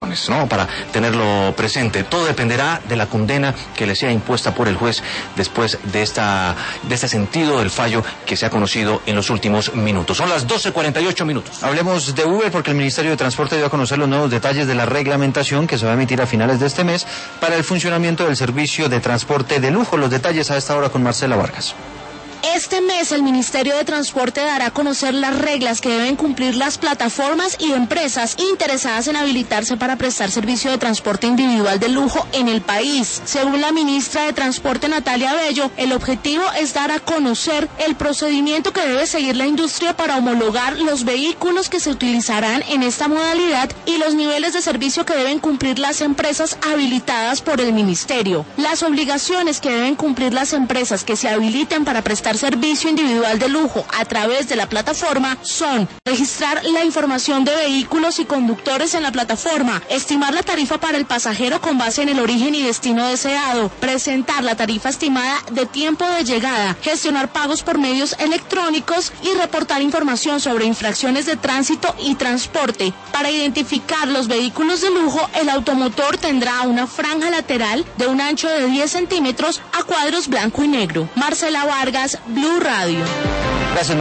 ¿no? Para tenerlo presente. Todo dependerá de la condena que le sea impuesta por el juez después de este sentido del fallo que se ha conocido en los últimos minutos. Son las 12:48 minutos. Hablemos de Uber porque el Ministerio de Transporte dio a conocer los nuevos detalles de la reglamentación que se va a emitir a finales de este mes para el funcionamiento del servicio de transporte de lujo. Los detalles a esta hora con Marcela Vargas. Este mes el Ministerio de Transporte dará a conocer las reglas que deben cumplir las plataformas y empresas interesadas en habilitarse para prestar servicio de transporte individual de lujo en el país. Según la ministra de Transporte, Natalia Bello, el objetivo es dar a conocer el procedimiento que debe seguir la industria para homologar los vehículos que se utilizarán en esta modalidad y los niveles de servicio que deben cumplir las empresas habilitadas por el Ministerio. Las obligaciones que deben cumplir las empresas que se habiliten para prestar servicio individual de lujo a través de la plataforma son registrar la información de vehículos y conductores en la plataforma, estimar la tarifa para el pasajero con base en el origen y destino deseado, presentar la tarifa estimada de tiempo de llegada, gestionar pagos por medios electrónicos y reportar información sobre infracciones de tránsito y transporte. Para identificar los vehículos de lujo, el automotor tendrá una franja lateral de un ancho de 10 centímetros a cuadros blanco y negro. Marcela Vargas, Blue Radio. Gracias.